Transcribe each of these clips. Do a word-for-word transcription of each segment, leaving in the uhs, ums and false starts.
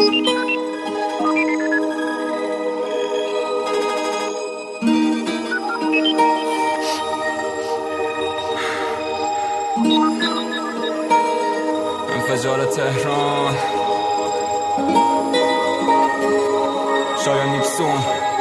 انفجار تهران، شایان نیکسون.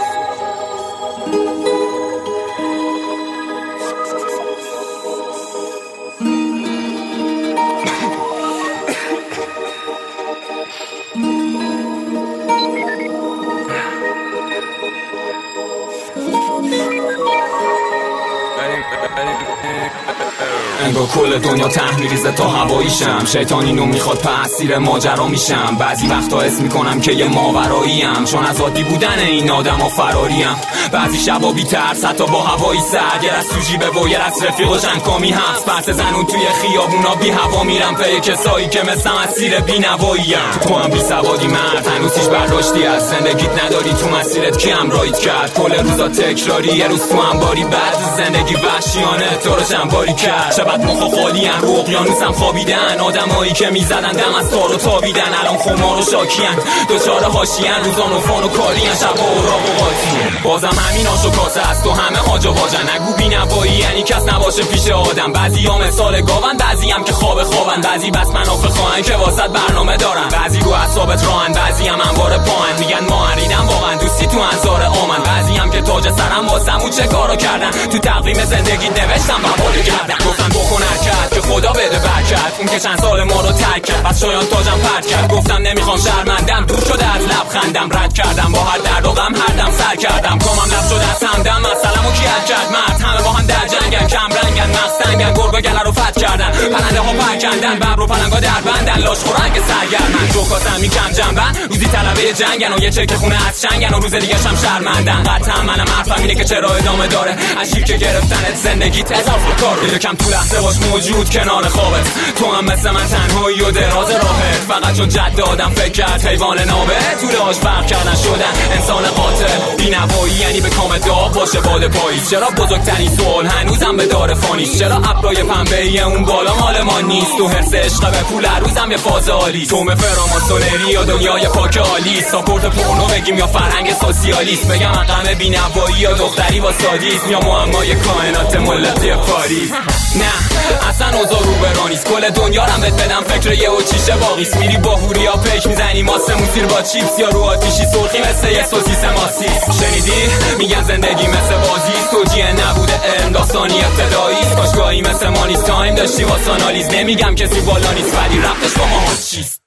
انگار کل دنیا ته میریزه تا هواییشم، شیطانی نو میخواد پسیر ماجرا میشم. بعضی وقتا حس میکنم که یه ماوراییم، چون از عادی بودن این آدم ها فراریم. بعضی شبا بی ترس حتی با هوایی سرد، یه از تو جیبه و یه از رفیق و چند کامی هست. پرس زنون توی خیابونا بی هوا میرم پی کسایی که مثل مسیر بی نواییم. تو هم بی سوادی مرد، هنوز هیچ برداشتی از زندگیت نداری، تو مسیرت کی همراهیت کرد؟ کل روزا تکراری، یه روز تو انباری، بعد زندگی وحشیانه تو رو چنباری کرد. شبت مخا خالی ان، رو اقیانوسم خوابیدن، آدمایی که میزدن دم از تارو تابیدن، الان خمار و شاکیان، دوچار حاشیه‌ان، روزان و فان و کاریان، شب و اوراق و قاطیان. بازم همین آش و کاسه است و همه حاج و واجن، نگو بی‌نوایی یعنی کس نباشه پیش آدم. بعضی‌ها مثال گاون، بعضی هم که خواب خوابن، بعضی بس منافع خواهن که واسط برنامه دارن، بعضی رو اعصابت راهن، بعضی هم انوار پاهن، میگن ما هریدن واقعا دوستی تو انظار آمن. بعضی هم که تاج سرم واسمون چه کارو کردن، تو تقویم زندگی نوشتم بابا کردن. گفتن بکن حرکت که خدا بده برکت، اون که چند سال ما رو ترک کرد، بس شایان تاجم پرت کرد. گفتم نمیخوام شرمندم، دور شده از لبخندم، رد کردم با هر درد و غم، هر دم سر کردم، کامم لب شده از همدم، مسئله‌مو کی حل کرد؟ مرد همه با هم در جنگن، کم رنگن، مستنگن، گربه گله رو فتح کردن، پرنده ها پرکندن، ببر و پلنگا در بندن، لاش خورنگ سرگرمن، جوکاسم میکم جنبن، روزی طلبه جنگن و یه چک خونه از چنگن و روز دیگه شم شرمندن. قطعا منم حرفم اینه که چرا ادامه داره، از شیر که گرفتنت زندگیت اضافه کار، یکم تو لحظه باش موجود کنار خوابت، تو هم مثل من تنهایی و دراز راهت، فقط چون جد آدم فکر کرد حیوان نابه، طولهاش فرق کردن شدن انسان قاتل. بی‌نوایی یعنی به کام دعا باشه باد پاییز، چرا بزرگترین سوال هنوزم به دار فانیست، چرا ابرای پنبه‌ای اون بالا مال ما نیست، تو حرص عشق به پول هر یه فاز عالی، تومه فراماسونری یا دنیای پاک عالی، ساپورت پورنو بگیم یا فرهنگ سوسیالیست، بگم رقم بی‌نوایی یا دختری با سادیسم، یا معمای کائنات ملتی پاریس. نه اصلا اوضاع رو به رانیست، کل دنیا رم بهت بدم فکر یه و چیشه باقیست، میری با هوریا پیک میزنی ماسمون سیر با چیپس، یا رو آتیشی سرخی مثل یه سوسیس ماسیس. شنیدی میگن زندگی مثل بازیست، توجیه نبوده علم داستانی ابتداییست، کاشگاهی مثل مانیست، تایم داشتی واسه آنالیز، نمیگم کسی بالا نیست ولی رفتش با ما چیست.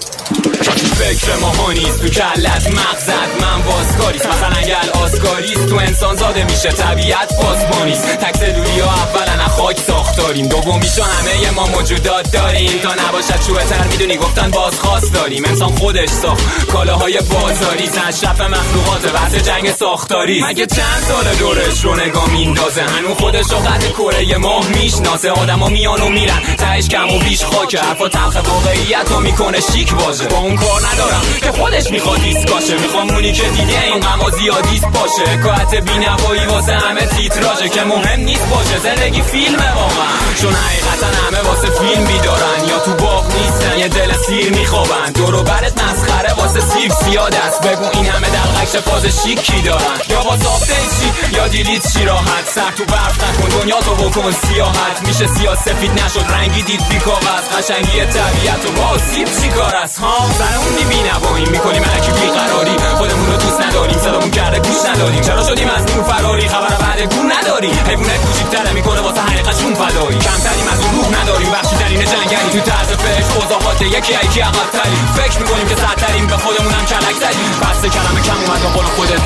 فکر ماها نیست، تو کلت مغزت من بازکاریست، مثلا اگر آسکاریست، تو انسان زاده میشه طبیعت پاسبانیست، تک سلولی ها اولا از خاک ساختاریم، دومیشو همه ما موجودات داریم، تا نباشد شوه تر میدونی گفتن بازخواست داریم، انسان خودش ساخت کالاهای بازاری، تشرف مخلوقات بحث جنگ ساختاری، مگه چند سال دورش رو نگاه میندازه، هنو خودش رو قد کره ماه میشناسه، آدما میان و میرن تهش کم و بیش خاکه، حرفا تلخ واقعیت رو میکنه شیک باشه، با اون کار ندارم که خودش میخواد دیسکاشه، میخوام اونی که دیده این غما زیادیست باشه، حکایت بی‌نوایی واسه همه تیتراژه که مهم نیست باشه، زندگی فیلمه واقعا، چون حقیقتا همه واسه فیلم بیدارن، یا تو باغ نیستن یه دل سیر میخوابن، دور و برت مسخره واسه سیب زیاد است، بگو این همه دلغک فاز شیکی دارن، یا با آپدیت چی یا دیلیت چی راحت، سر تو برف نکن دنیا تو بکن سیاحت، میشه سیاه سفید نشد رنگی دید بی کاغذ، قشنگی طبیعت و با سیب چی کار است ها، سرمون بی‌نوایی میکنیم الکی بیقراری، خودمون رو دوست نداریم، صدامون کرده گوش نداریم، چرا شدیم از نور فراری، خبر بعد گون نداریم، حیوانه کوچیک‌تره میکنه واسه حقیقتشون فدایی، کمتریم از اون روح نداریم، وحشی ترین جنگلی، تو طرز فکر اوضاعات یکی یکی عقب تریم، فکر میکنیم که سرتریم، به خودمون هم کلک زدیم، بس کلمه کم اومد با قول خودت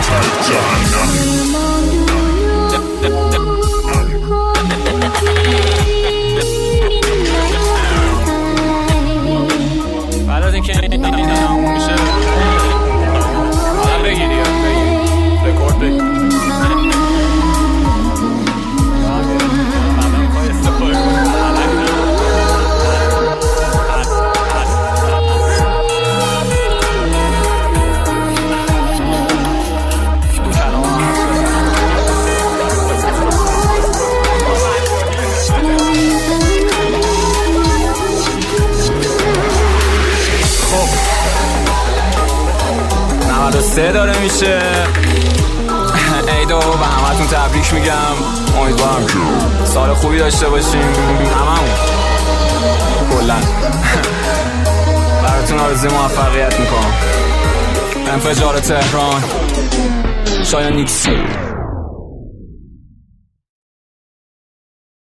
بعد از اینکه این تموم میشه آدم بگیری یا بگیر رکورد بگیر آدم میخوای استفاده کنی سه داره میشه. عیدو به همتون تبریک میگم، امیدوارم سال خوبی داشته باشیم هممون کلا. براتون آرزوی موفقیت میکنم. انفجار تهران، شایان نیکس.